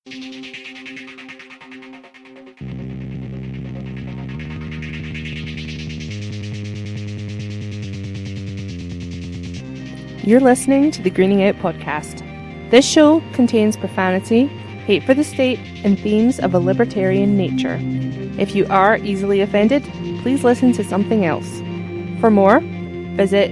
You're listening to the Greening Out podcast. This show contains profanity, hate for the state, and themes of a libertarian nature. If you are easily offended, please listen to something else. For more, visit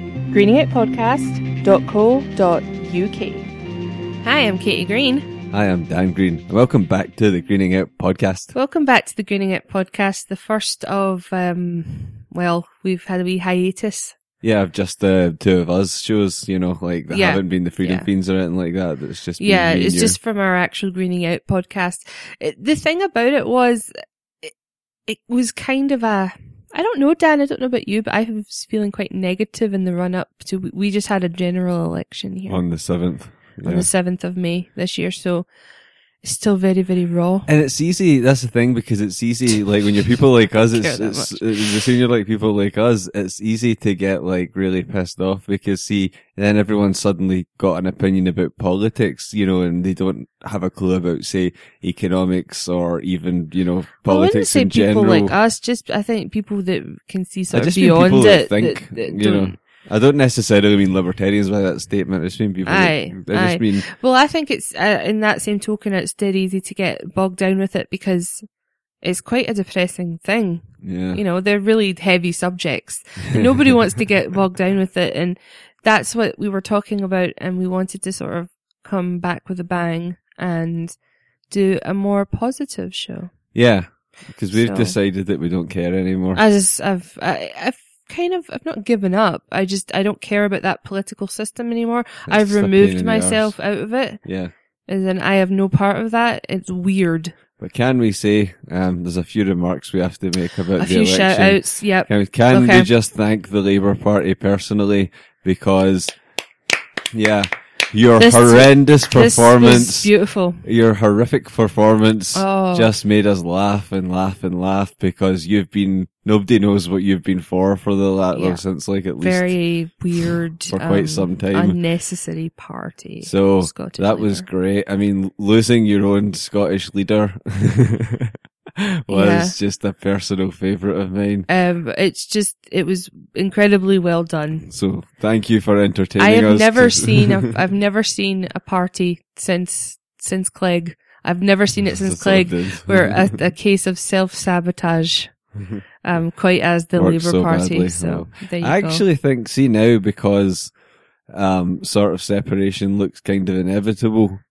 greeningoutpodcast.co.uk. Hi, I'm Katie Green. Hi, I'm Dan Green. And welcome back to the Greening Out podcast. Welcome back to the Greening Out podcast, the first of, we've had a wee hiatus. Yeah, just the two of us shows, that haven't been the Freedom Fiends or anything like that. It's just it's just from our actual Greening Out podcast. The thing about it was, it was kind of I don't know, Dan, I don't know about you, but I was feeling quite negative in the run up to, we just had a general election here. On the 7th. On the 7th of May this year, so it's still very, very raw. And it's easy, that's the thing, because it's easy, like when you're people like us, the senior like people like us, it's easy to get like really pissed off because then everyone suddenly got an opinion about politics, and they don't have a clue about, say, economics or even, politics in general. I wouldn't say people like us, just, I think people that can see sort of beyond it. That think, that I don't necessarily mean libertarians by that statement. I just mean people. Well, I think it's in that same token, it's dead easy to get bogged down with it because it's quite a depressing thing. Yeah. They're really heavy subjects. And nobody wants to get bogged down with it, and that's what we were talking about. And we wanted to sort of come back with a bang and do a more positive show. Yeah, because we've decided that we don't care anymore. I've not given up. I don't care about that political system anymore. I've removed myself out of it. Yeah. And then I have no part of that. It's weird. But can we say, there's a few remarks we have to make about the election. A few shout outs, yep. Can we just thank the Labour Party personally? Because, your horrendous performance. This was beautiful. Your horrific performance just made us laugh and laugh and laugh because nobody knows what you've been for the last, since like at least. Very weird. For quite some time. Unnecessary party. So, that was great. I mean, losing your own Scottish leader was just a personal favourite of mine. It was incredibly well done. So thank you for entertaining us. I've never seen a party since Clegg. I've never seen it since Clegg where a case of self-sabotage, quite as the Labour Party. Badly, so there you go. I actually think, now because, sort of separation looks kind of inevitable,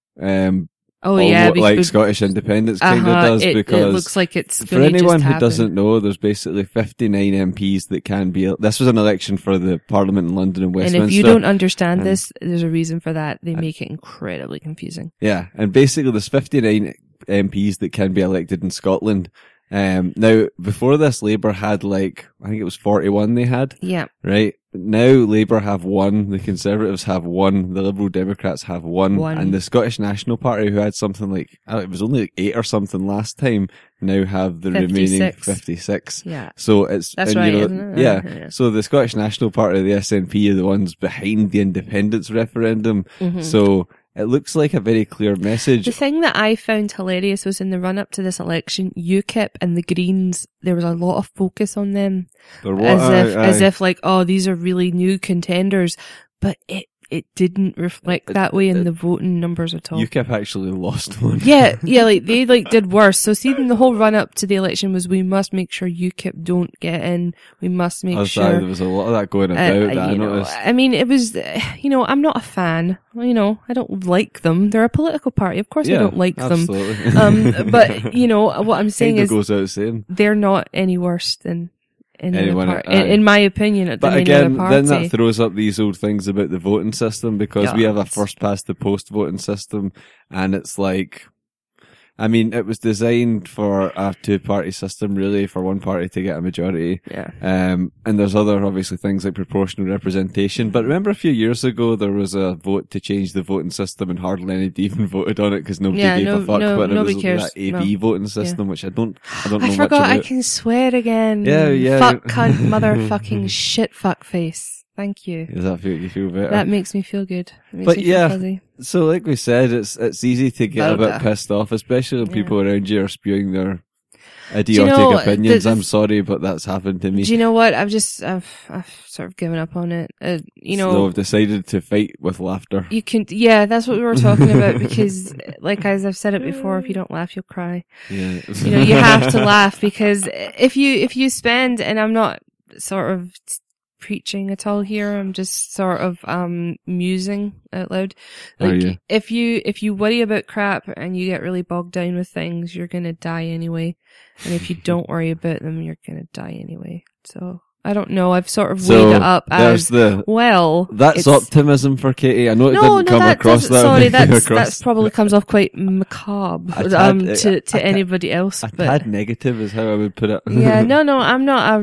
Scottish independence kind of does, because it looks like it's for anyone who doesn't know, there's basically 59 MPs that can be. This was an election for the Parliament in London and Westminster. And if you don't understand this, there's a reason for that. They make it incredibly confusing. Yeah, and basically there's 59 MPs that can be elected in Scotland. Now, before this, Labour had I think it was 41 they had. Yeah. Right? Now, Labour have one, the Conservatives have one, the Liberal Democrats have one. And the Scottish National Party, who had something it was only 8 or something last time, now have the 56. Remaining 56. Yeah. So that's right, isn't it? Yeah. So the Scottish National Party, the SNP, are the ones behind the independence referendum. Mm-hmm. So, it looks like a very clear message. The thing that I found hilarious was in the run-up to this election, UKIP and the Greens, there was a lot of focus on them. As if these are really new contenders. But it didn't reflect that way in the voting numbers at all. UKIP actually lost one. Yeah, they did worse. So the whole run up to the election was, we must make sure UKIP don't get in. We must make sure. There was a lot of that going about that I noticed. I mean, it was, I'm not a fan. I don't like them. They're a political party. Of course I don't like absolutely. them. But, what I'm saying is, goes out saying, they're not any worse than anyone, in my opinion, but again, then that throws up these old things about the voting system, because we have a first past the post voting system, and it's it was designed for a two-party system, really, for one party to get a majority. Yeah. And there's other, obviously, things like proportional representation. But remember a few years ago, there was a vote to change the voting system, and hardly anybody even voted on it because nobody gave a fuck. But it was cares. that AB voting system, which I don't know much about. I forgot I can swear again. Yeah. Fuck, cunt, motherfucking shit, fuck face. Thank you. Does that make you feel better? That makes me feel good. But So like we said, it's easy to get a bit pissed off, especially when people around you are spewing their idiotic opinions. I'm sorry, but that's happened to me. Do you know what? I've sort of given up on it. So I've decided to fight with laughter. That's what we were talking about, because like, as I've said it before, if you don't laugh, you'll cry. Yeah. You have to laugh, because if you spend, and I'm not sort of preaching at all here, I'm just sort of musing out loud. Like, if you worry about crap and you get really bogged down with things, you're gonna die anyway. And if you don't worry about them, you're gonna die anyway. So I don't know. I've sort of weighed it up as That's optimism for Katie. I know it didn't come across that. Sorry, that probably comes off quite macabre to anybody else. A tad negative is how I would put it. Yeah, no, I'm not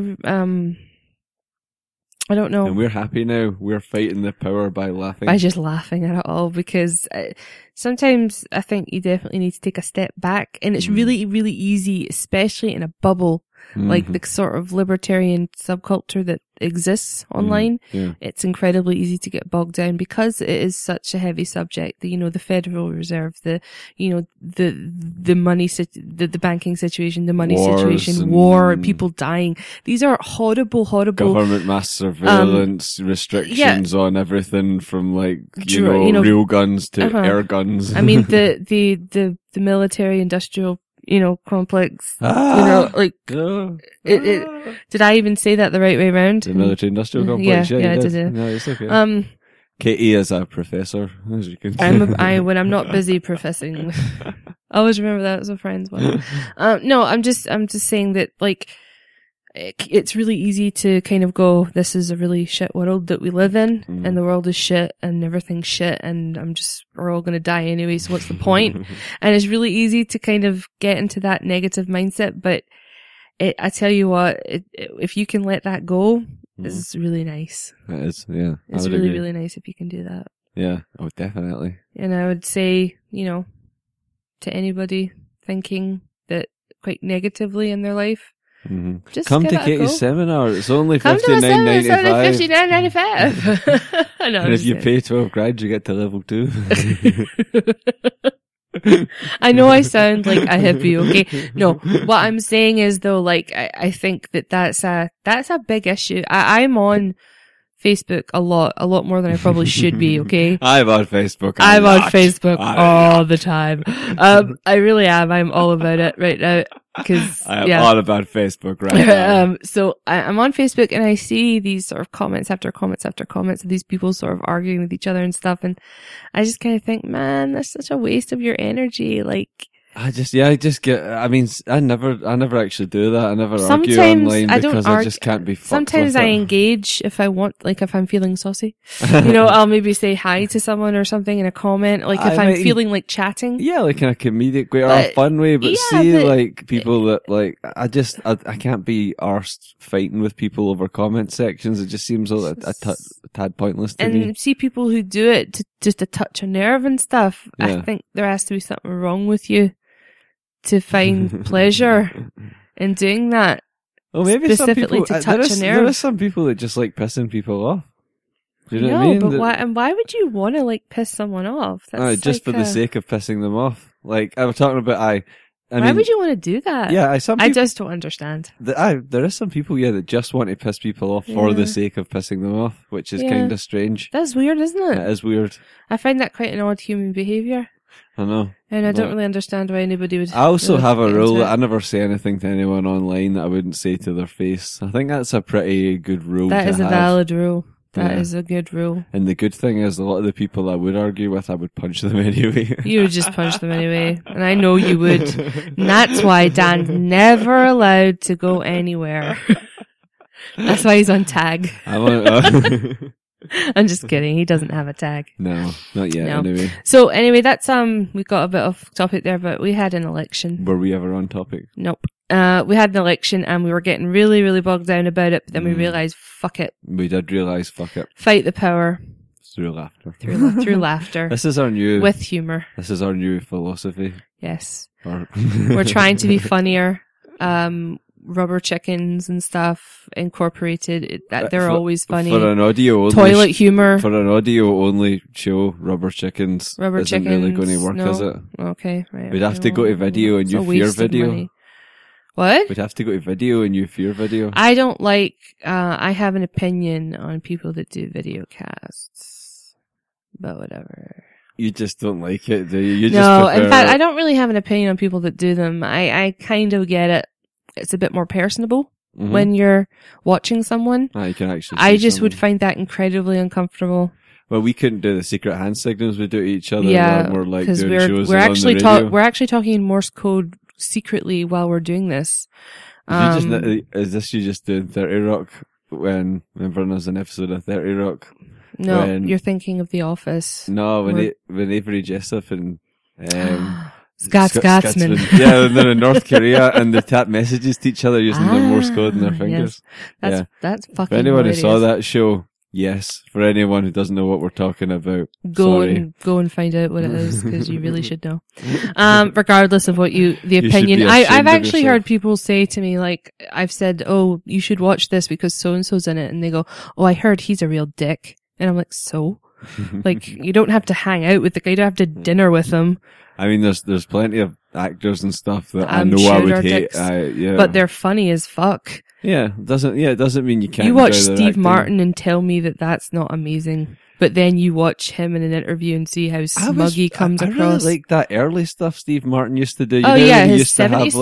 I don't know. And we're happy now. We're fighting the power by laughing. By just laughing at it all, because sometimes I think you definitely need to take a step back, and it's really, really easy, especially in a bubble, like the sort of libertarian subculture that exists online. It's incredibly easy to get bogged down, because it is such a heavy subject. The Federal Reserve, the money, the banking situation, the money situation, war, people dying. These are horrible government mass surveillance, restrictions on everything from real guns to air guns. I mean, the military industrial complex, did I even say that the right way around? The military industrial complex, yeah, I did. No, it's okay. Katie is a professor, as you can see. When I'm not busy professing. I always remember that as a friend's one. No, I'm just saying that, like, it's really easy to kind of go, this is a really shit world that we live in, and the world is shit, and everything's shit, and we're all gonna die anyway, so what's the point? And it's really easy to kind of get into that negative mindset, but I tell you what, if you can let that go, it's really nice. It is, yeah. It's really, really nice if you can do that. Yeah, oh, definitely. And I would say, to anybody thinking that quite negatively in their life, just come to Katie's seminar. It's only $59.95. $59.95. And if you pay $12,000, you get to level 2. I know I sound like a hippie, okay? No, what I'm saying is, though, like, I think that's a big issue. I'm on Facebook a lot more than I probably should be, okay? I'm on Facebook. I'm on Facebook all the time. I really am. I'm all about it right now. I am all about Facebook right now. So I'm on Facebook, and I see these sort of comments after comments after comments of these people sort of arguing with each other and stuff. And I just kind of think, man, that's such a waste of your energy. Like, I never actually do that. I never argue online because I just can't be fucked. Sometimes I engage if I want, like if I'm feeling saucy. I'll maybe say hi to someone or something in a comment, like if I'm feeling like chatting. Yeah, like in a comedic way or a fun way, but like people that like, I can't be arsed fighting with people over comment sections. It just seems a tad pointless to me. And see people who do it just to touch a nerve and stuff. Yeah. I think there has to be something wrong with you to find pleasure in doing that. Well, maybe specifically to touch a nerve. There are some people that just like pissing people off. Do you know what I mean? But why would you want to like piss someone off? That's just for the sake of pissing them off. Like I was talking about, why would you want to do that? Yeah, I just don't understand. There is some people, that just want to piss people off for the sake of pissing them off, which is kind of strange. That's weird, isn't it? It is weird. I find that quite an odd human behaviour. I know. And I don't really understand why anybody would... I also have a rule that I never say anything to anyone online that I wouldn't say to their face. I think that's a pretty good rule to have. That is a valid rule. That is a good rule. And the good thing is, a lot of the people I would argue with, I would punch them anyway. You would just punch them anyway. And I know you would. And that's why Dan's never allowed to go anywhere. That's why he's on tag. I'm just kidding. He doesn't have a tag. No, not yet. No. Anyway. So anyway, that's we got a bit off topic there, but we had an election. Were we ever on topic? Nope. We had an election and we were getting really, really bogged down about it, but then we realised, fuck it. We did realise, fuck it. Fight the power. Through laughter. Through laughter. This is our new... With humour. This is our new philosophy. Yes. We're trying to be funnier. rubber chickens and stuff incorporated. They're always funny. For an audio only toilet humor. For an audio only show, rubber chickens isn't really going to work, is it? Okay, right. We'd have to go to video and you fear video. What? We'd have to go to video and you fear video. I don't like, I have an opinion on people that do video casts. But whatever. You just don't like it, do you? No, in fact, I don't really have an opinion on people that do them. I kind of get it. It's a bit more personable when you're watching someone. You can actually I just would find that incredibly uncomfortable. Well, we couldn't do the secret hand signals we do to each other. Yeah, we're like because doing shows we're actually we're actually talking in Morse code secretly while we're doing this. Is this you just doing 30 Rock when there's an episode of 30 Rock? No, you're thinking of The Office. No, when Avery Jessup and Scotsman. Yeah, they're in North Korea and they tap messages to each other using their Morse code and their fingers. Yes. That's fucking For anyone hilarious. who saw that show, yes. For anyone who doesn't know what we're talking about, go and find out what it is, because you really should know. Regardless of what the opinion. I've actually heard people say to me, like, I've said, oh, you should watch this because so-and-so's in it. And they go, oh, I heard he's a real dick. And I'm like, so? Like, you don't have to hang out with the guy. You don't have to dinner with him. I mean, there's plenty of actors and stuff that I know I would hate. But they're funny as fuck. It doesn't mean you can't. You watch Steve Martin and tell me that that's not amazing. But then you watch him in an interview and see how smug he comes across. I really like that early stuff Steve Martin used to do. His 70s.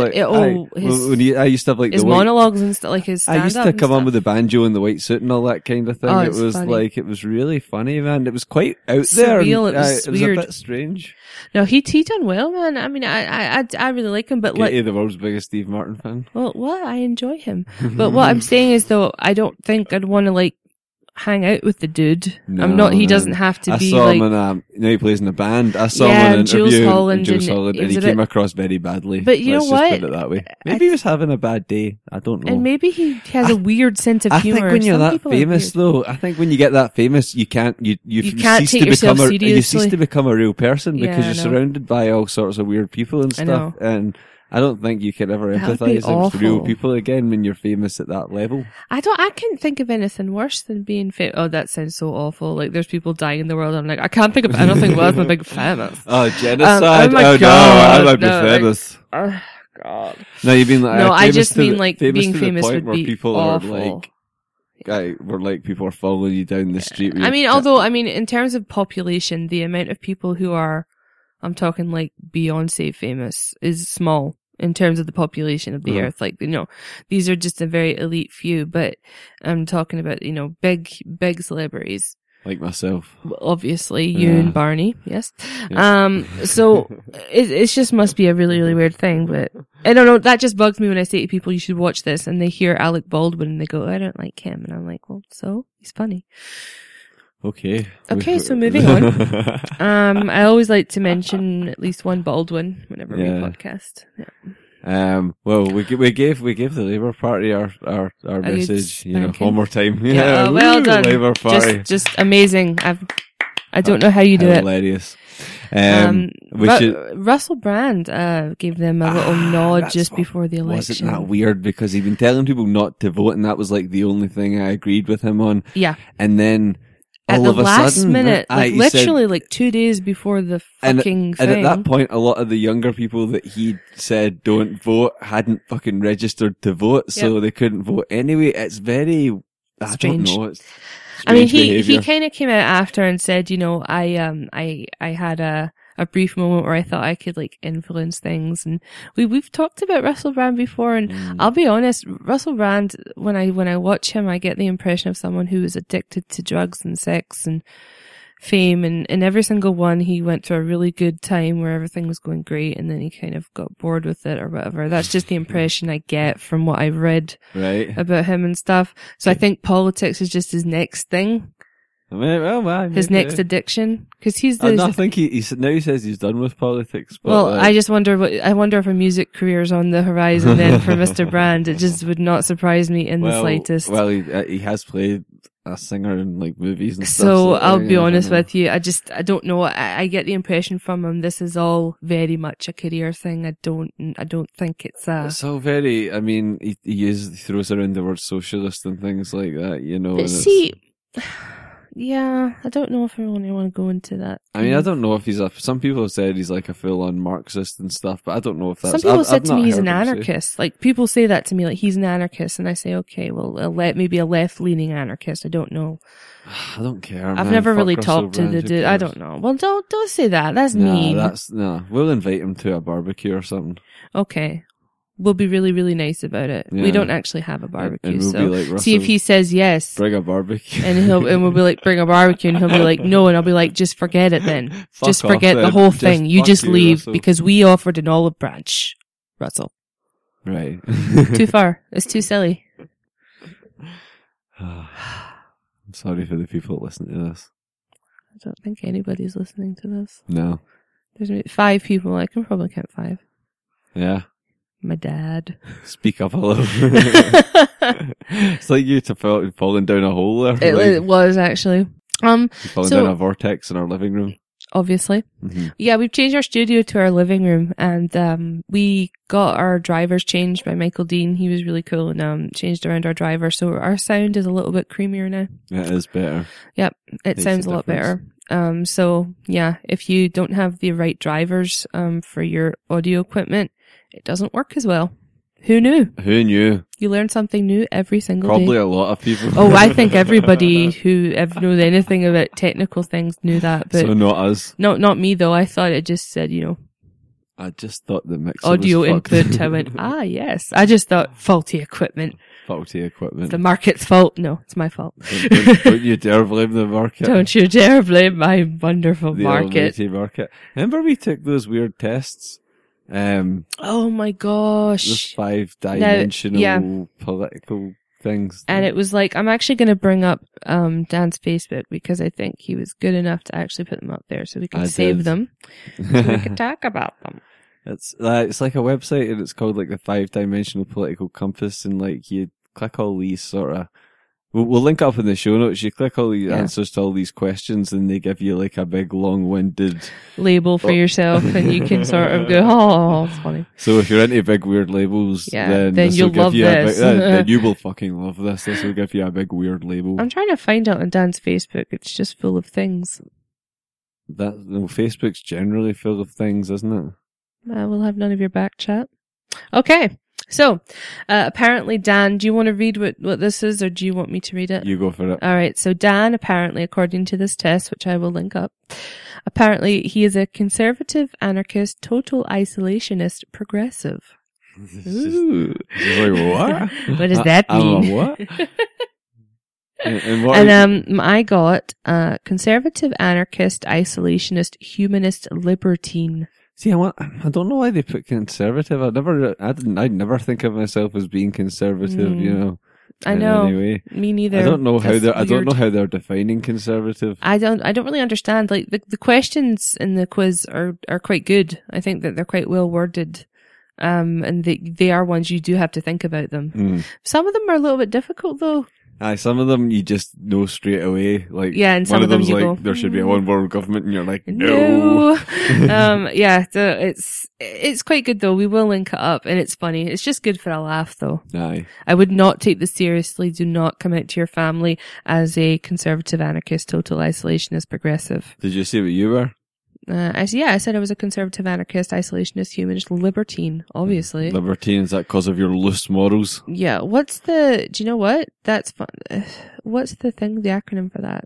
I used to have like his monologues and stuff, like his stand-up. I used to come on with the banjo and the white suit and all that kind of thing. Oh, it was funny. it was really funny, man. It was quite out there. Surreal, it was weird. A bit strange. No, he done well, man. I mean, I really like him, but Katie, the world's biggest Steve Martin fan. Well, I enjoy him. But what I'm saying is, though, I don't think I'd want to, like, hang out with the dude. No, he doesn't have to be like... I saw him in he plays in a band. I saw him in an interview. Jules Holland, and he came across very badly. But you know what? Just put it that way. Maybe he was having a bad day. I don't know. And maybe he has a weird sense of humor. I think when you're that famous, though, I think when you get that famous, you can't take yourself seriously. You cease to become a real person because you're surrounded by all sorts of weird people and stuff. And I don't think you can ever empathize with real people again when you're famous at that level. I can't think of anything worse than being famous. Oh, that sounds so awful. Like, there's people dying in the world. I'm like, I can't think of anything worse than being famous. Oh, genocide. Oh my God. No, I might be famous. Oh, God. No, you mean like, no, I just mean like being to famous the point would where be people awful. Are like, where like people are following you down the street. I mean, in terms of population, the amount of people who are, I'm talking like Beyonce famous, is small. In terms of the population of the earth, like, these are just a very elite few, but I'm talking about, big celebrities. Like myself. Obviously, you and Barney, yes. So, it just must be a really, really weird thing, but I don't know, that just bugs me when I say to people, you should watch this, and they hear Alec Baldwin and they go, I don't like him, and I'm like, well, so? He's funny. Okay, so moving on. I always like to mention at least one Baldwin whenever we podcast. Yeah. Well, we gave the Labour Party our message, one more time. Yeah, well done. Labour Party. Just amazing. I don't know how you do hilarious. Russell Brand gave them a little nod just before the election. Wasn't that weird? Because he'd been telling people not to vote, and that was like the only thing I agreed with him on. Yeah. And then at all the of a last sudden, minute, literally like 2 days before the fucking thing. And at that point, a lot of the younger people that he said don't vote hadn't fucking registered to vote, so they couldn't vote anyway. It's very strange. I don't know. It's I mean, he kind of came out after and said, I had a brief moment where I thought I could like influence things, and we've talked about Russell Brand before, and I'll be honest, Russell Brand, when I watch him, I get the impression of someone who is addicted to drugs and sex and fame, and in every single one he went through a really good time where everything was going great, and then he kind of got bored with it or whatever. That's just the impression I get from what I've read about him and stuff. So I think politics is just his next thing. His next addiction, because he's the. I think he says he's done with politics. But well, I just wonder if a music career's on the horizon then for Mr. Brand. It just would not surprise me in the slightest. Well, he has played a singer in like movies and stuff. So I'll be honest with you. I don't know. I get the impression from him this is all very much a career thing. I don't think it's so very. I mean, he throws around the word socialist and things like that. You know. But see, yeah, I don't know if I really want to go into that. I mean, I don't know if some people have said he's like a full-on Marxist and stuff, but I don't know if that's... Some people said to me he's an anarchist. Like, people say that to me, like, he's an anarchist, and I say, okay, well, maybe a left-leaning anarchist, I don't know. I don't care, I've never really talked to the dude, I don't know. Well, don't say that, that's mean. We'll invite him to a barbecue or something. Okay. We'll be really, really nice about it. Yeah. We don't actually have a barbecue, we'll so like, see if he says yes. Bring a barbecue. And we'll be like, bring a barbecue, and he'll be like, no, and I'll be like, just forget it then. Just forget the whole thing. You just leave, Russell. Because we offered an olive branch, Russell. Right. Too far. It's too silly. I'm sorry for the people that listen to this. I don't think anybody's listening to this. No. There's maybe 5 people. I can probably count 5. Yeah. My dad. Speak up a little. It's like you falling down a hole there. It was actually. Falling down a vortex in our living room. Obviously. Mm-hmm. Yeah, we've changed our studio to our living room, and we got our drivers changed by Michael Dean. He was really cool and changed around our driver, so our sound is a little bit creamier now. It is better. Yep, it sounds a lot better. So yeah, if you don't have the right drivers for your audio equipment, it doesn't work as well. Who knew? Who knew? You learn something new every single day. Probably a lot of people. Oh, I think everybody who ever knows anything about technical things knew that. But so not us. Not me though. I thought it just said, I just thought the mixer audio was input. I went, yes. I just thought faulty equipment. Faulty equipment. The market's fault. No, it's my fault. Don't you dare blame the market. Don't you dare blame my wonderful market. The market. Remember we took those weird tests? Oh my gosh. Those 5-dimensional political things. And it was like, I'm actually going to bring up Dan's Facebook because I think he was good enough to actually put them up there so we can save them. So we can talk about them. It's like a website and it's called like the 5-dimensional political compass, and like you click all these sort of, we'll link up in the show notes. You click all the answers to all these questions and they give you like a big long-winded label for yourself, and you can sort of go, oh, it's funny. So if you're into big weird labels, then you'll love this. Then you will fucking love this. This will give you a big weird label. I'm trying to find out on Dan's Facebook. It's just full of things. Facebook's generally full of things, isn't it? We'll have none of your back chat. Okay. So, apparently, Dan, do you want to read what this is, or do you want me to read it? You go for it. All right. So, Dan, apparently, according to this test, which I will link up, apparently he is a conservative, anarchist, total isolationist, progressive. Ooh. Like, what? What does that mean? What? And I got conservative, anarchist, isolationist, humanist, libertine. See, I don't know why they put conservative. I'd never think of myself as being conservative, I know. Anyway. Me neither. I don't know how they're defining conservative. I don't really understand. Like the questions in the quiz are quite good. I think that they're quite well worded. And they are ones you do have to think about them. Some of them are a little bit difficult though. Aye, some of them you just know straight away. Like, and some one of them's you like, go, there should be a one world government, and you're like, no. So it's quite good though. We will link it up, and it's funny. It's just good for a laugh though. Aye. I would not take this seriously. Do not come out to your family as a conservative, anarchist, total isolationist, progressive. Did you say what you were? I said I was a conservative, anarchist, isolationist, humanist, libertine, obviously. Libertine, is that because of your loose morals? Yeah. Do you know what? That's fun. What's the acronym for that?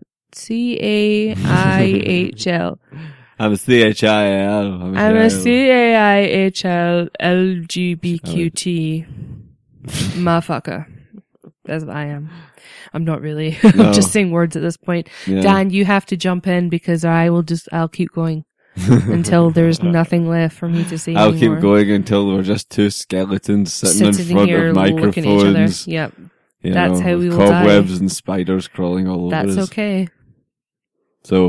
CAIHL. I'm a CHIL. I'm a CAIHL LGBTQT motherfucker. That's what I am. I'm not really. No. I'm just saying words at this point. Yeah. Dan, you have to jump in because I'll keep going until there's nothing left for me to say I'll anymore. Keep going until we're just two skeletons sitting in front of microphones. Looking at each other. Yep. That's how we will die. Cobwebs and spiders crawling all over us. That's okay. So,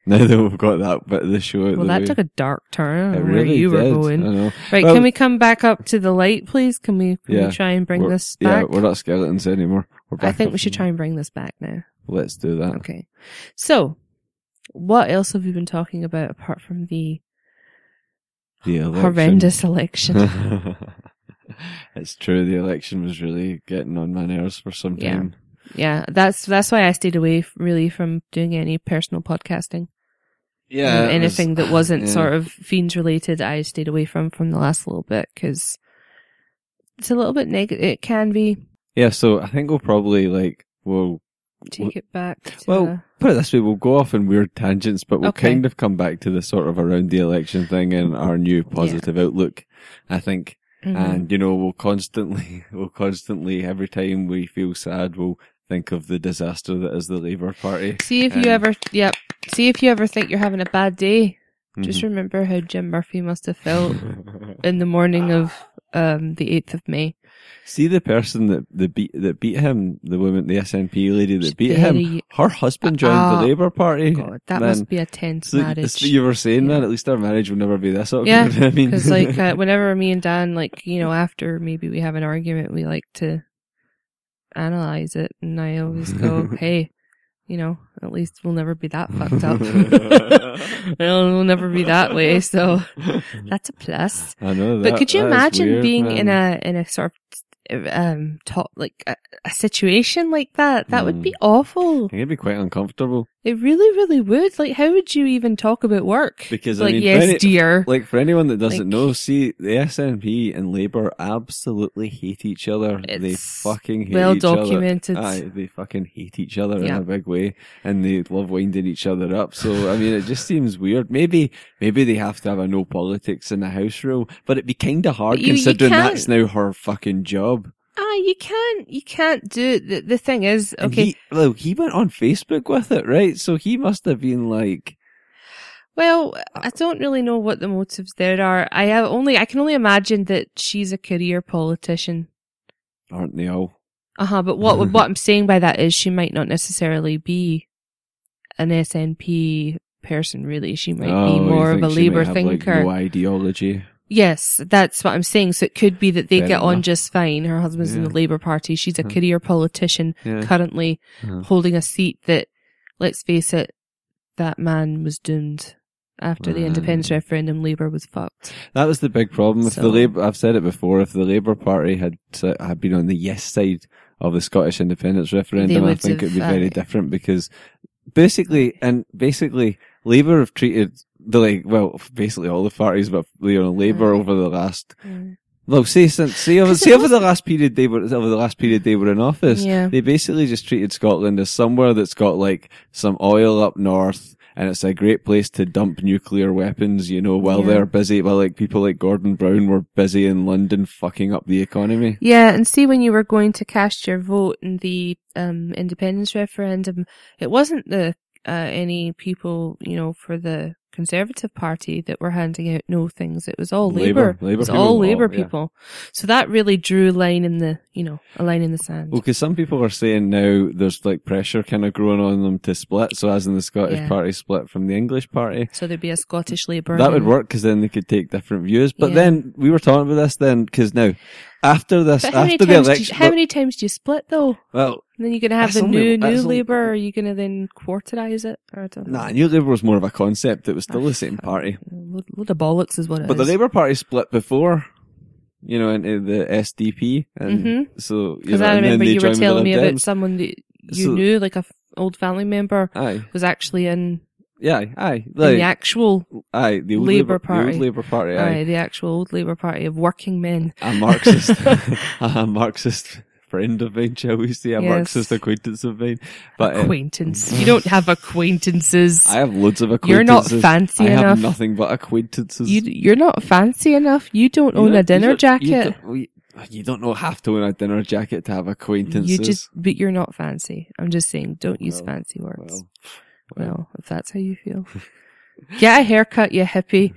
Now that we've got that bit of the show out Well, that took a dark turn. I don't know where you were going. I know. Right, well, can we come back up to the light, please? Can we try and bring this back? Yeah, we're not skeletons anymore. I think we should try and bring this back now. Let's do that. Okay. So, what else have we been talking about apart from the horrendous election? It's true, the election was really getting on my nerves for some time. Yeah, that's why I stayed away really from doing any personal podcasting. Yeah. Anything that wasn't sort of Fiends related, I stayed away from the last little bit, because it's a little bit negative. It can be. Yeah, so I think we'll probably, take it back to... Well, put it this way, we'll go off in weird tangents, but we'll kind of come back to the sort of around the election thing and our new positive outlook, I think. Mm-hmm. And, we'll constantly, every time we feel sad, we'll think of the disaster that is the Labour Party. See if you ever think you're having a bad day, just remember how Jim Murphy must have felt in the morning of the 8th of May. See the person that beat him, the woman, the SNP lady that beat him, her husband joined the Labour Party. God, that must be a tense marriage. You were saying, man, at least our marriage will never be this awkward. Yeah, because whenever me and Dan, after maybe we have an argument, we like to analyze it, and I always go, hey, at least we'll never be that fucked up. We'll never be that way, so that's a plus. I know that. But could you imagine weird, being man. in a sort of a situation like that? That would be awful. It'd be quite uncomfortable. It really, really would. How would you even talk about work? Because yes, dear. For anyone that doesn't know, see, the SNP and Labour absolutely hate each other. They fucking hate each other. Well documented. Aye, they fucking hate each other in a big way, and they love winding each other up. So it just seems weird. Maybe they have to have a no politics in the house rule, but it'd be kind of hard considering that's now her fucking job. You can't do it. The thing is, okay. He went on Facebook with it, right? So he must have been well, I don't really know what the motives there are. I can only imagine that she's a career politician. Aren't they all? But what I'm saying by that is she might not necessarily be an SNP person, really. She might be more of a Labour thinker. No ideology. Yes, that's what I'm saying. So it could be that they get on just fine. Her husband's in the Labour Party. She's a career politician currently holding a seat that, let's face it, that man was doomed. After the independence referendum, Labour was fucked. That was the big problem. If the Labour, I've said it before, if the Labour Party had been on the yes side of the Scottish independence referendum, I think it would be very different, because basically, Labour have treated basically all the parties, but Labour over the last, over the last period they were in office, they basically just treated Scotland as somewhere that's got some oil up north, and it's a great place to dump nuclear weapons, while they're busy, people like Gordon Brown were busy in London fucking up the economy. Yeah, and see, when you were going to cast your vote in the independence referendum, it wasn't any people, for the Conservative Party that were handing out no things. It was all Labour. It was all Labour people. So that really drew a line in the sand. Well, because some people are saying now there's pressure kind of growing on them to split. So as in the Scottish Party split from the English Party. So there'd be a Scottish Labour. That would work, because then they could take different views. But then we were talking about this then, because now after the election, how many times do you split though? Well, and then you're gonna have the new Labour, or are you gonna then quarterise it? Or I don't know. Nah, New Labour was more of a concept. It was still the same party. Load of bollocks is what it is. But the Labour Party split before, into the SDP, and so because I remember you were telling me about someone that you knew, an old family member, was actually in. In the actual the Labour Party. The old Labour Party, the actual old Labour Party of working men. A Marxist friend of mine, shall we say, Marxist acquaintance of mine. But acquaintance. You don't have acquaintances. I have loads of acquaintances. You're not fancy enough. I have nothing but acquaintances. You're not fancy enough. You don't own a dinner jacket. You don't have to own a dinner jacket to have acquaintances. But you're not fancy. I'm just saying, don't use fancy words. Well, if that's how you feel. Get a haircut, you hippie.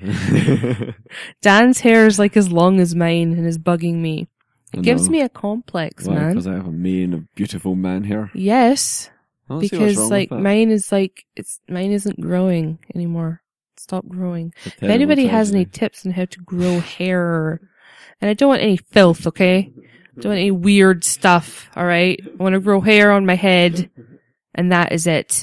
Dan's hair is as long as mine and is bugging me. It gives me a complex, man. Because I have a mane of beautiful man hair. Yes. I don't see what's because wrong like with that. mine isn't growing anymore. It stopped growing. It's a If terrible anybody has any tragedy. tips on how to grow hair, and I don't want any filth, okay? Don't want any weird stuff, alright? I want to grow hair on my head, and that is it.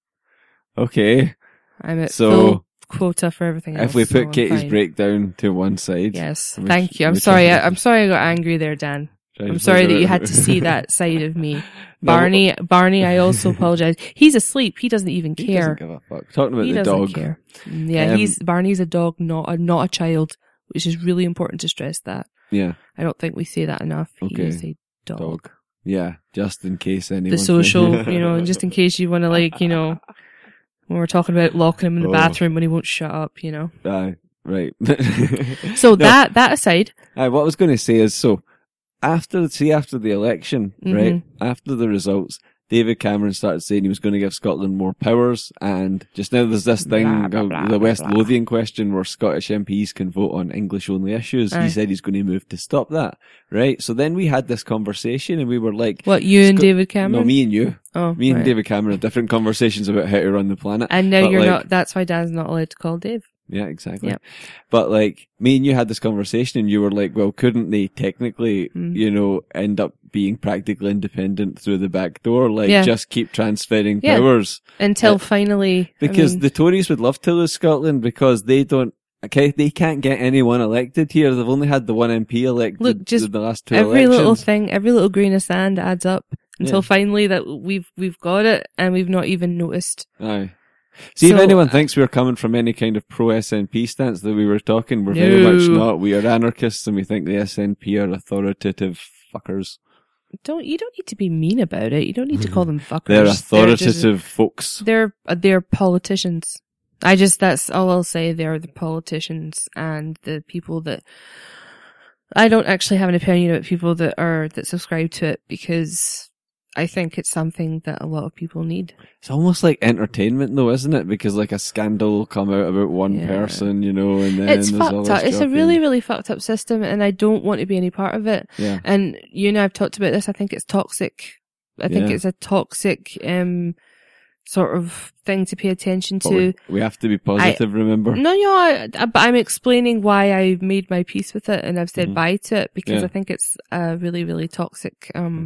Okay. I'm at So, full quota for everything else. If we so put I'm Katie's fine. breakdown to one side. Yes, we- thank you. I'm we sorry. try to- I'm sorry I got angry there, Dan. try to I'm sorry figure that you out- had to see that side of me. No, Barney, I also apologize. He's asleep. He doesn't even he care. doesn't give a fuck. Talking about He the doesn't dog. care. Yeah, Barney's a dog, not a child, which is really important to stress that. Yeah, I don't think we say that enough. Okay. He is a dog. dog. Yeah, just in case anyone. The social, and just in case you want to when we're talking about locking him in the Oh. bathroom when he won't shut up, Aye, right. So No, that aside, what I was going to say is, so after the election, right, Mm-hmm. after the results, David Cameron started saying he was going to give Scotland more powers, and just now there's this thing, Blah, blah, blah, the West blah, blah. Lothian question, where Scottish MPs can vote on English-only issues. Aye. He said he's going to move to stop that, right? So then we had this conversation, and we were like, what, you and Sco- David Cameron? no, me and you. Oh, Me and right. David Cameron have different conversations about how to run the planet. And now But, you're like- not, that's why Dan's not allowed to call Dave. Yeah, exactly. Yep. But like, me and you had this conversation and you were like, well, couldn't they technically, end up being practically independent through the back door? Like, Yeah. just keep transferring Yeah. powers. Until Uh, finally, Because the Tories would love to lose Scotland because they can't get anyone elected here. They've only had the one MP elected Look, just in the last two every elections. little thing, every little grain of sand adds up until Yeah. finally that we've got it and we've not even noticed. Aye. See, if So- anyone thinks we're coming from any kind of pro-SNP stance that we were talking, we're very much No. not. We are anarchists and we think the SNP are authoritative fuckers. You don't need to be mean about it. You don't need to call them fuckers. They're just- authoritative folks. They're politicians. That's all I'll say. They're the politicians and the people that I don't actually have an opinion about people that subscribe to it because I think it's something that a lot of people need. It's almost like entertainment though, isn't it? Because like a scandal will come out about one Yeah. person, and then It's there's all fucked this up. It's a jockeying. really, really fucked up system and I don't want to be any part of it. Yeah. And I've talked about this. I think it's toxic. I think Yeah. it's a toxic, sort of thing to pay attention But to. we have to be positive, remember? No, but I'm explaining why I made my peace with it and I've said Mhm. bye to it because Yeah. I think it's a really, really toxic,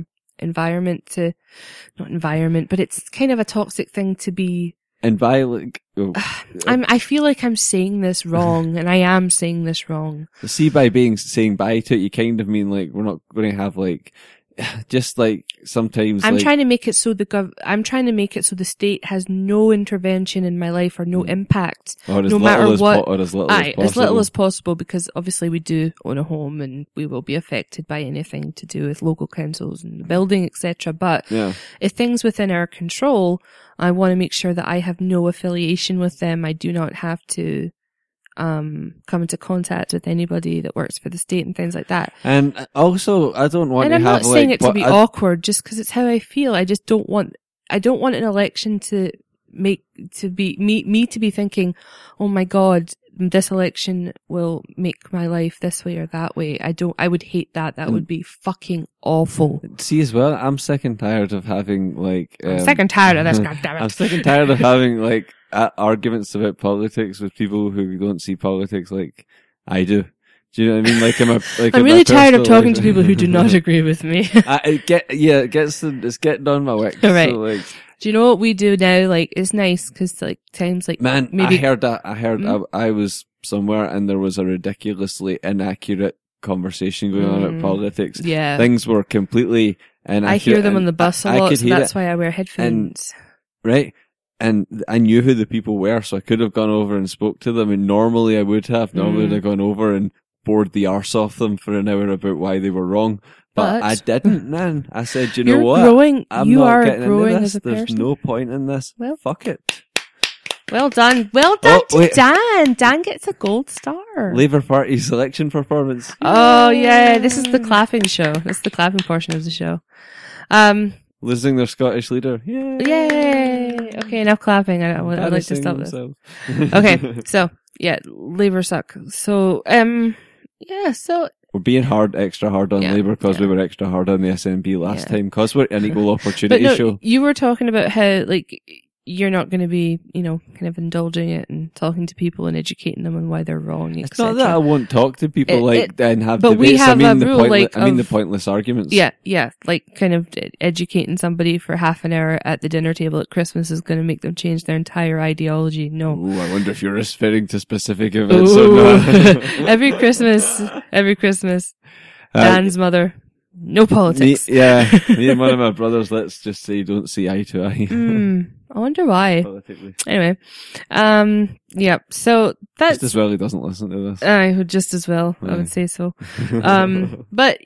not environment, but it's kind of a toxic thing to be. And violent. I feel like I'm saying this wrong and I am saying this wrong. See, by saying bye to it, you kind of mean like we're not going to have like, just like sometimes. I'm like, trying to make it so the state has no intervention in my life or no impact. or as no little matter as what. or as little Aye, as possible. as little as possible because obviously we do own a home and we will be affected by anything to do with local councils and the building, etc. But Yeah. if things within our control, I want to make sure that I have no affiliation with them. I do not have to come into contact with anybody that works for the state and things like that. And also, I don't want And to I'm have not saying like, it to but be I- awkward just because it's how I feel. I just don't want an election to me to be thinking, oh my God, this election will make my life this way or that way. I would hate that. That would be fucking awful. See as well, I'm sick and tired of having like. I'm sick and tired of this, goddammit. I'm sick and tired of having like arguments about politics with people who don't see politics like I do. Do you know what I mean? Like I'm really tired of talking to people who do not agree with me. It's getting on my wick. Right. So, like, Do you know what we do now? Like, it's nice because like times like man, maybe I was somewhere and there was a ridiculously inaccurate conversation going on about politics. yeah. Things were completely inaccurate. I hear them on and the bus a I lot, could so hear that's it. why I wear headphones. Right? And I knew who the people were, so I could have gone over and spoke to them, and normally I would have. Normally I'd have gone over and bored the arse off them for an hour about why they were wrong. But I didn't, man. I said, you know You're what? growing. I'm You not are getting growing into as this. a There's person. no point in this. Well, Fuck it. Well done. Well done Oh, to wait. Dan. Dan gets a gold star. Labour Party selection performance. Oh yeah, this is the clapping show. That's the clapping portion of the show. Losing their Scottish leader. Yay. Yay! Okay, enough clapping. I'd like to stop this. Okay, so yeah, Labour suck. So yeah, so we're being extra hard on Labour because we were extra hard on the SNP last time because we're an equal opportunity show. You were talking about how, like, you're not going to be, kind of indulging it and talking to people and educating them on why they're wrong, etc. It's not that I won't talk to people and have but debates. We have I mean the pointless arguments. Yeah, like kind of educating somebody for half an hour at the dinner table at Christmas is going to make them change their entire ideology. No. Ooh, I wonder if you're referring to specific events or not. Every Christmas, Dan's mother. No politics. Me and one of my brothers, let's just say, don't see eye to eye. I wonder why. Anyway, so that's... Just as well he doesn't listen to this. I would just as well, I would say so. But,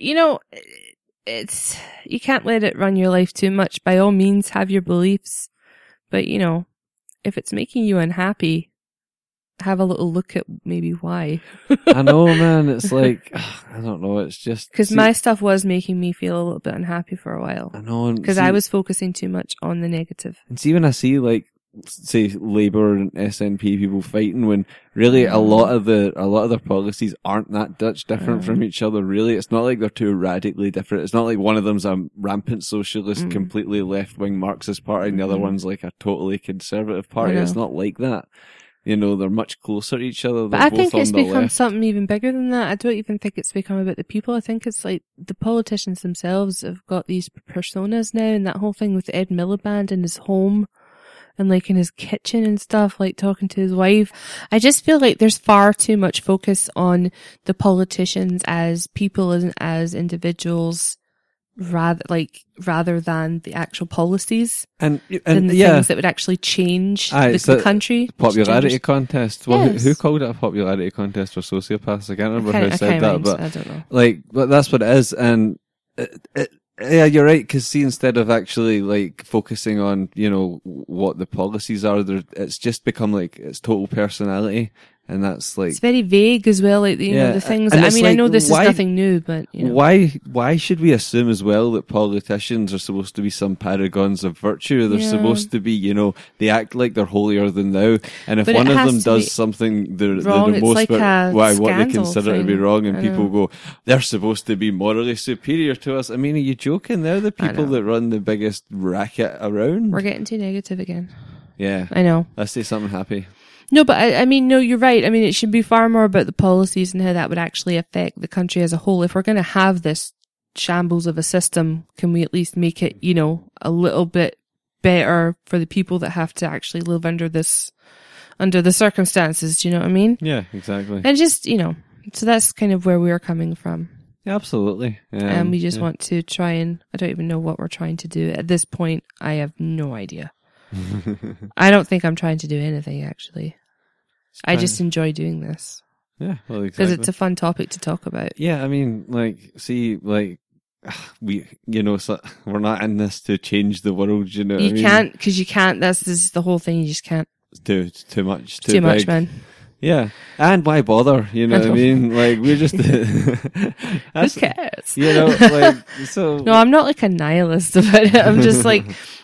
it's, you can't let it run your life too much. By all means, have your beliefs. But, if it's making you unhappy, have a little look at maybe why. I know, man. It's like, I don't know. It's just because my stuff was making me feel a little bit unhappy for a while. I know, because I was focusing too much on the negative. And see, when I see like, say, Labour and SNP people fighting, when really a lot of their policies aren't that much different from each other. Really, it's not like they're too radically different. It's not like one of them's a rampant socialist, completely left-wing Marxist party, and the other one's like a totally conservative party. It's not like that. They're much closer to each other. But I think it's become something even bigger than that. I don't even think it's become about the people. I think it's like the politicians themselves have got these personas now, and that whole thing with Ed Miliband in his home and like in his kitchen and stuff, like talking to his wife. I just feel like there's far too much focus on the politicians as people and as individuals, rather than the actual policies and the things that would actually change the country. Popularity contest. Well, yes. who called it a popularity contest for sociopaths? I can't remember who said that, but I don't know. But that's what it is. And yeah, you're right. Because see, instead of actually like focusing on what the policies are, it's just become like it's total personality. And that's like... It's very vague as well, like, the things... I mean, I know this is nothing new, but, Why should we assume as well that politicians are supposed to be some paragons of virtue? They're supposed to be, they act like they're holier than thou. And if one of them does something they're the most... Like what they consider to be wrong, and people go, they're supposed to be morally superior to us. I mean, are you joking? They're the people that run the biggest racket around. We're getting too negative again. Yeah. I know. Let's say something happy. No, but I mean, no, you're right. I mean, it should be far more about the policies and how that would actually affect the country as a whole. If we're going to have this shambles of a system, can we at least make it, a little bit better for the people that have to actually live under the circumstances? Do you know what I mean? Yeah, exactly. And just, so that's kind of where we're coming from. Yeah, absolutely. And we just want to try and, I don't even know what we're trying to do. At this point, I have no idea. I don't think I'm trying to do anything, actually. I just enjoy doing this. Yeah, well, exactly. Because it's a fun topic to talk about. Yeah, I mean, we're not in this to change the world, you know what I mean? You can't, because you can't, this is the whole thing, you just can't. It's too much, too much, man. Yeah, and why bother, you know what I mean? Like, we're just... Who cares? So... No, I'm not like a nihilist about it, I'm just like,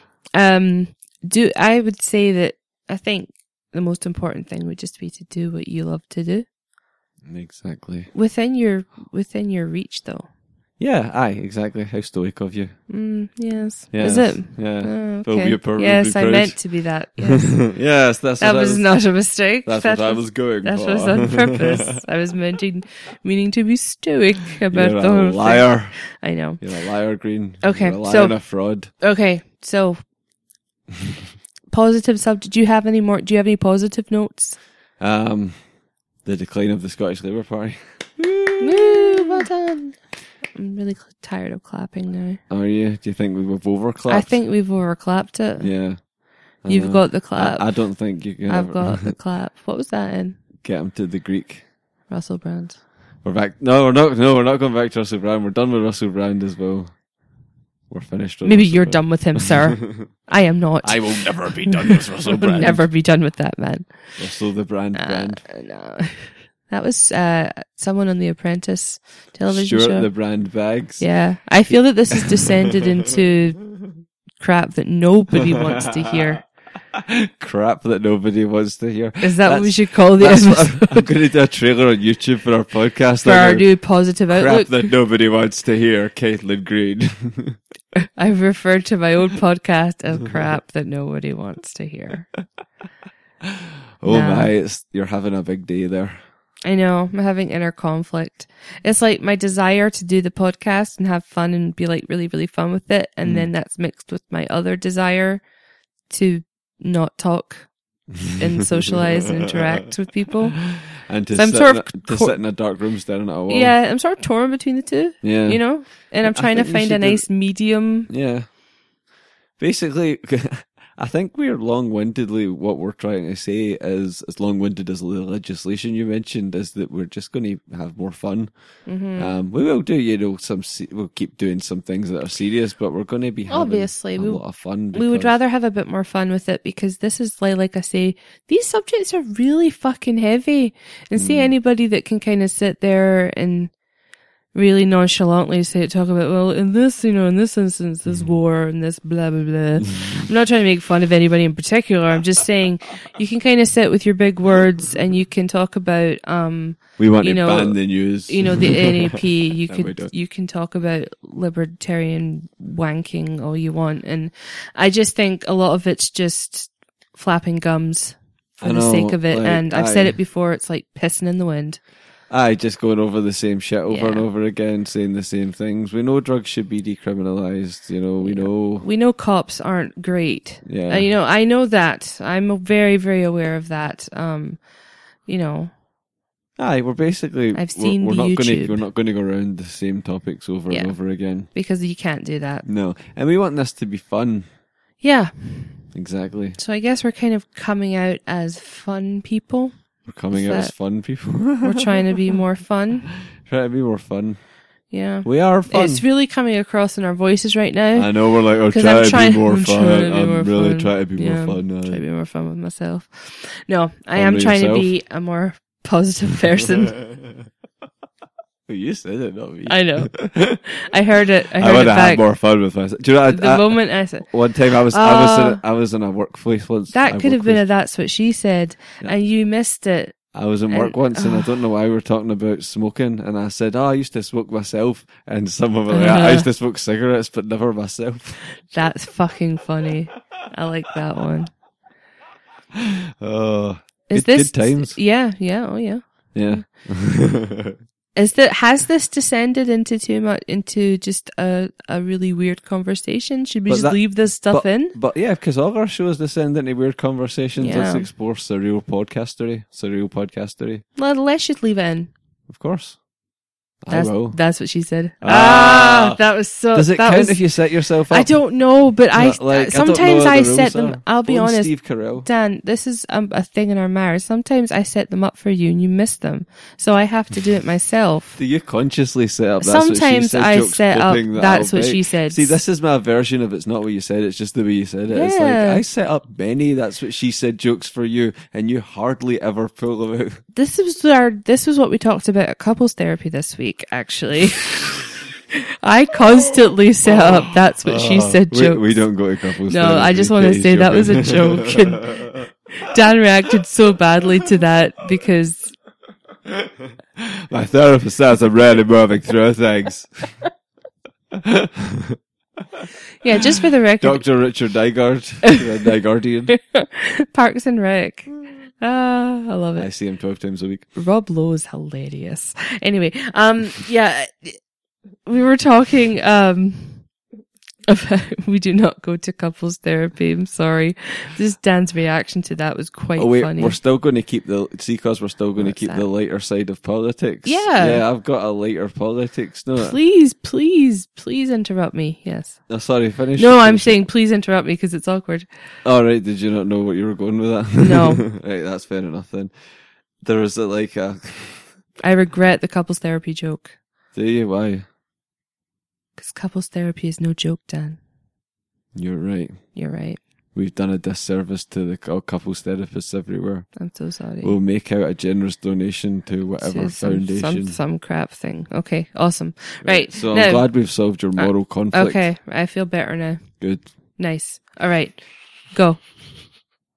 I would say that I think the most important thing would just be to do what you love to do. Exactly. Within your reach, though. Yeah, exactly. How stoic of you. Yes. Is it? Yeah. Oh, okay. Yes, I meant to be that. Yes. Yes, that was not a mistake. That's what I was going for. That was on purpose. I was meaning to be stoic about You're the whole liar. thing. I know. You're a liar, Green. Okay. You're a liar and a fraud. Okay, so positive subject. Do you have any positive notes? The decline of the Scottish Labour Party. Woo, well done. I'm really tired of clapping now. Are you? Do you think we've overclapped? I think we've overclapped it. Yeah. You've got the clap. I don't think you can. I've got the clap. What was that in? Get him to the Greek. Russell Brand. We're back. No, we're not. No, we're not going back to Russell Brand. We're done with Russell Brand as well. We're finished with Maybe Russell you're Brand. done with him, sir. I am not. I will never be done with Russell Brand. Never be done with that man. Russell the Brand. No. That was someone on The Apprentice television Stuart show. the Brand Bags. Yeah. I feel that this has descended into crap that nobody wants to hear. Crap that nobody wants to hear. Is that what we should call the episode? I'm going to do a trailer on YouTube for our podcast. For our new positive outlook. Crap that nobody wants to hear, Caitlin Green. I've referred to my own podcast as crap that nobody wants to hear. You're having a big day there. I know, I'm having inner conflict. It's like my desire to do the podcast and have fun and be like really, really fun with it. And then that's mixed with my other desire to not talk and socialize and interact with people. And to sit in a dark room staring at a wall. Yeah, I'm sort of torn between the two. Yeah. You know? And I'm trying to find a nice medium. Yeah. Basically, I think we're long-windedly, what we're trying to say is, as long-winded as the legislation you mentioned, is that we're just going to have more fun. Mm-hmm. We will do, we'll keep doing some things that are serious, but we're going to be having a lot of fun. We would rather have a bit more fun with it, because this is like I say, these subjects are really fucking heavy. And see anybody that can kind of sit there and really nonchalantly talk about, well, in this instance, this war and this blah, blah, blah. I'm not trying to make fun of anybody in particular. I'm just saying you can kind of sit with your big words and you can talk about, we want to ban the news. The NAP. You can talk about libertarian wanking all you want. And I just think a lot of it's just flapping gums for the sake of it. And I've said it before, it's like pissing in the wind. Just going over the same shit over and over again, saying the same things. We know drugs should be decriminalized. We know cops aren't great. Yeah. I know that. I'm very, very aware of that. We're basically. I've seen YouTube. We're not going to go around the same topics over and over again, because you can't do that. No, and we want this to be fun. Yeah. Exactly. So I guess we're kind of coming out as fun people. We're coming out as fun people. We're trying to be more fun. Try to be more fun. Yeah. We are fun. It's really coming across in our voices right now. I know, we're like, trying to be more fun. I'm really trying to be more fun. Trying to be more fun with myself. No, I am trying to be a more positive person. You said it, not me. I know. I heard it. I would have had more fun with myself. Do you know, the moment I said, one time I was in a workplace once. That could have been that's what she said, and you missed it. I was in work once, and I don't know why we were talking about smoking, and I said, I used to smoke myself, and someone was like, I used to smoke cigarettes, but never myself. That's fucking funny. I like that one. Oh, good times. Yeah, oh yeah. Yeah. Has this descended into just a really weird conversation? Should we leave this stuff in? But yeah, because all our shows descend into weird conversations. Yeah. Let's explore surreal podcastery. Let's just leave it in. Of course. That's what she said. That was so. Does it count if you set yourself up? I don't know, but sometimes I set them. I'll be honest, Steve Carell. Dan, this is a thing in our marriage. Sometimes I set them up for you and you miss them, so I have to do it myself. Do you consciously set up? Sometimes I set up. That's what she said. See, this is my version of it's not what you said. It's just the way you said it. Yeah. It's like I set up many. That's what she said. Jokes for you, and you hardly ever pull them out. This was what we talked about at couples therapy this week. Actually, I constantly set up. That's what she said. Jokes. We don't go to couples. No, therapy. I just want to say that was a joke. And Dan reacted so badly to that because my therapist says I'm really moving through things. Yeah, just for the record, Dr. Richard Nygaardian, Parks and Rec. I love it. I see him 12 times a week. Rob Lowe is hilarious. Anyway, yeah, we were talking, we do not go to couples therapy. I'm sorry. Just Dan's reaction to that was quite funny. We're still going to keep the lighter side of politics. Yeah, I've got a lighter politics. No, please interrupt me. Yes. No, sorry, finish. No, I'm saying please interrupt me because it's awkward. All right, did you not know what you were going with that? No. Right, that's fair enough then. There was I regret the couples therapy joke. Do you? Why? Because couples therapy is no joke, Dan. You're right. You're right. We've done a disservice to the couples therapists everywhere. I'm so sorry. We'll make out a generous donation to whatever foundation. Some crap thing. Okay, awesome. Right. So I'm glad we've solved your moral conflict. Okay, I feel better now. Good. Nice. All right. Go.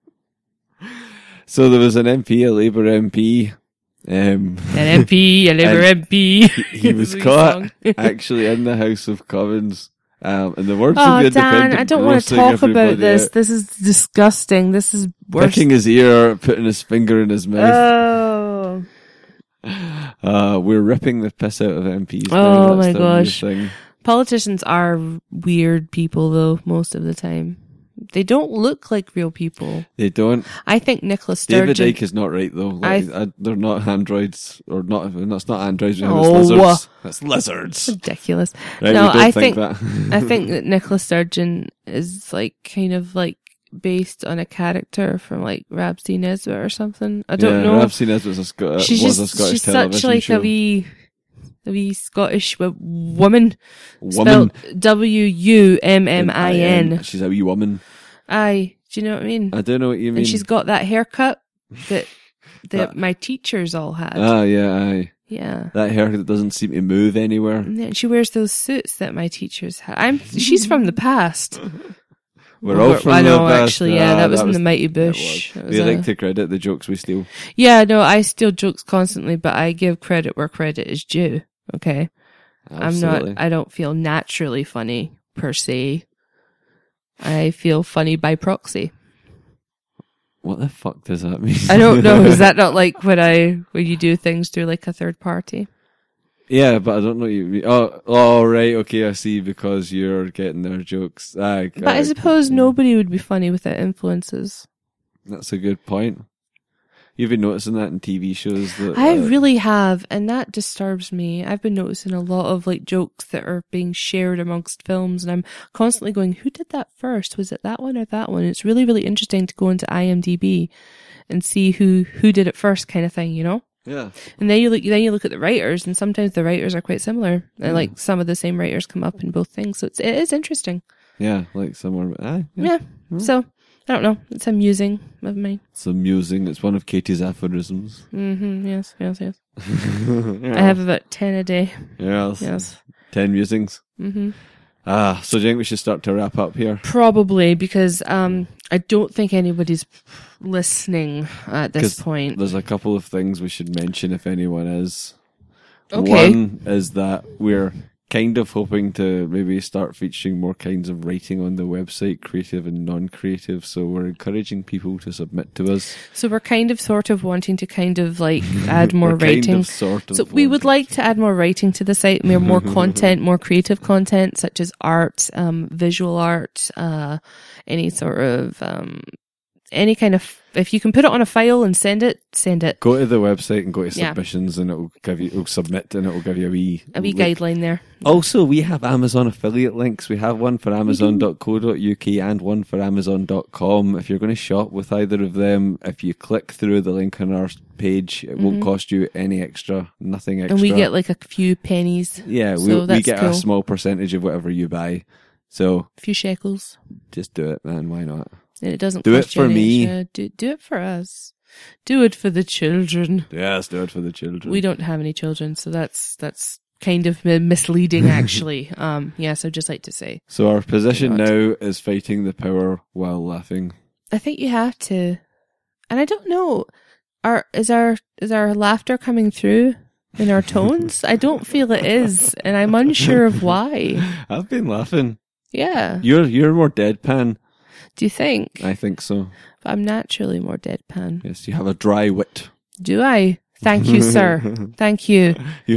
So there was an MP, a Labour MP. An MP, a Labour MP. He was caught actually in the House of Commons. And the words of the Dan, Independent I don't want to talk about this. Out. This is disgusting. This is worse. Picking his ear, putting his finger in his mouth. Oh. We're ripping the piss out of MPs. Oh my gosh. Politicians are weird people though, most of the time. They don't look like real people. They don't. I think Nicola Sturgeon... David Icke is not right though. Like, they're not androids, or not, that's not androids, it's lizards. That's lizards. Ridiculous. Right, no, I think that. I think that Nicola Sturgeon is like kind of like based on a character from like Ramsay Nesbitt or something. I don't know. Ramsay Nesbitt was a Scottish she's such like show. a wee Scottish woman. Spelled Wummin. She's a wee woman. Aye. Do you know what I mean? I don't know what you mean. And she's got that haircut that my teachers all had. Ah, yeah, aye. Yeah. That hair that doesn't seem to move anywhere. Yeah, she wears those suits that my teachers had. She's from the past. We're all from the past. I know, past. actually, yeah. That was in the Mighty Bush. We like to credit the jokes we steal. Yeah, no, I steal jokes constantly, but I give credit where credit is due. Okay? Absolutely. I don't feel naturally funny, per se. I feel funny by proxy. What the fuck does that mean? I don't know. Is that not like when you do things through like a third party? Yeah, but I don't know what you mean. Oh, right. Okay, I see. Because you're getting their jokes. But I suppose nobody would be funny without influences. That's a good point. You've been noticing that in TV shows. I really have, and that disturbs me. I've been noticing a lot of like jokes that are being shared amongst films, and I'm constantly going, "Who did that first? Was it that one or that one?" It's really, really interesting to go into IMDb and see who did it first, kind of thing, you know? Yeah. And then you look at the writers, and sometimes the writers are quite similar, and like some of the same writers come up in both things. So it is interesting. Yeah, like somewhere. Yeah. So. I don't know. It's amusing of mine. It's amusing. It's one of Katie's aphorisms. Mm-hmm. Yes. Yeah. I have about 10 a day. Yes. 10 musings. Mm-hmm. So do you think we should start to wrap up here? Probably, because I don't think anybody's listening at this point. There's a couple of things we should mention if anyone is. Okay. One is that we're kind of hoping to maybe start featuring more kinds of writing on the website, creative and non-creative. So we're encouraging people to submit to us. So we're kind of sort of wanting to kind of like add more writing. So we would like to add more writing to the site, more content, more creative content, such as art, visual art, any sort of, any kind of, if you can put it on a file and send it. Go to the website and go to submissions, and it'll submit, and it'll give you a wee guideline there. Also, we have Amazon affiliate links. We have one for Amazon.co.uk and one for Amazon.com. If you're going to shop with either of them, if you click through the link on our page, it won't cost you any extra, nothing extra. And we get like a few pennies. Yeah, we get a small percentage of whatever you buy. So a few shekels. Just do it, man. Why not? And it doesn't do cost it for me. Do it for us. Do it for the children. Yes, do it for the children. We don't have any children, so that's kind of misleading, actually. Yes, I'd just like to say. So our position now is fighting the power while laughing. I think you have to, and I don't know. Is our laughter coming through in our tones? I don't feel it is, and I'm unsure of why. I've been laughing. Yeah. You're more deadpan. Do you think? I think so. But I'm naturally more deadpan. Yes, you have a dry wit. Do I? Thank you, sir. Thank you.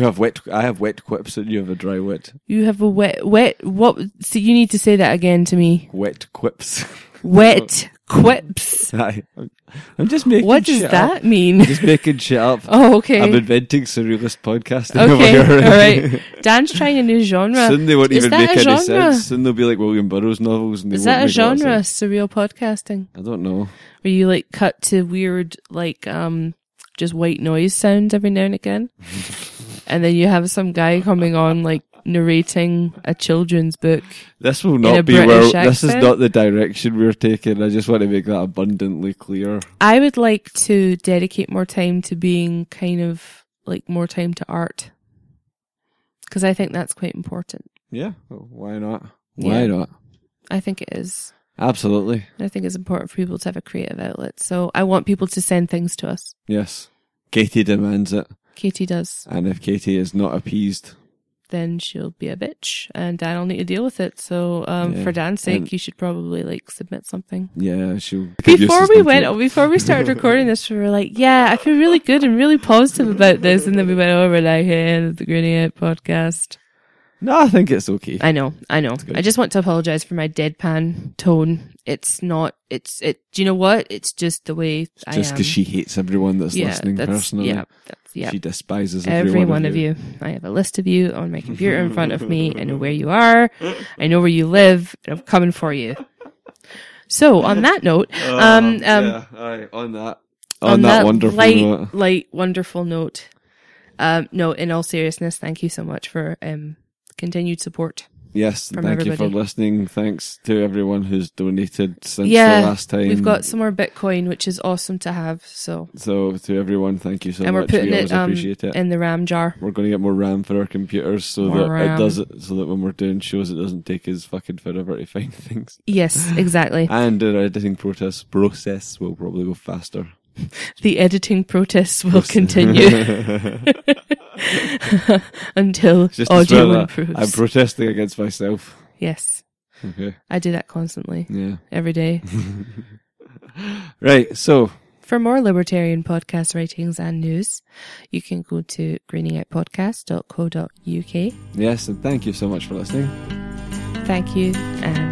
I have wet quips and you have a dry wit. You have a wet, what? So you need to say that again to me. Wet quips. Wet quips. I'm just making What does that mean? I'm just making shit up. Oh, okay. I'm inventing surrealist podcasting over here. All right. Dan's trying a new genre. Soon they won't even make any sense. Soon they'll be like William Burroughs novels. And Is that a genre, surreal podcasting? I don't know. Where you like cut to weird, like, just white noise sounds every now and again. And then you have some guy coming on, like, narrating a children's book. This will not be this is not the direction we're taking. I just want to make that abundantly clear. I would like to dedicate more time to being kind of like more time to art. Because I think that's quite important. Yeah. Well, why not? Why not? I think it is. Absolutely. I think it's important for people to have a creative outlet. So I want people to send things to us. Yes. Katie demands it. Katie does. And if Katie is not appeased, then she'll be a bitch and Dan will need to deal with it. So, for Dan's sake, you should probably submit something. Yeah, she'll. Before we started recording this, we were like, yeah, I feel really good and really positive about this. And then we went over the Grinning Out podcast. No, I think it's okay. I know. I just want to apologize for my deadpan tone. It's not, do you know what? It's just the way I am. Just because she hates everyone that's listening personally. Yeah. She despises every one of you. I have a list of you on my computer in front of me. I know where you are. I know where you live. And I'm coming for you. So on that note, on that wonderful note. light, wonderful note. No, in all seriousness, thank you so much for, continued support. Yes, thank everybody. You for listening. Thanks to everyone who's donated since the last time. We've got some more Bitcoin, which is awesome to have. So to everyone, thank you so much. And we're putting we it, appreciate it in the RAM jar. We're going to get more RAM for our computers so that when we're doing shows, it doesn't take us fucking forever to find things. Yes, exactly. And our editing process will probably go faster. The editing protests will continue until audio improves. I'm protesting against myself. Yes. Okay. I do that constantly. Yeah. Every day. Right, so. For more libertarian podcast writings and news, you can go to greeningoutpodcast.co.uk. Yes, and thank you so much for listening. Thank you, and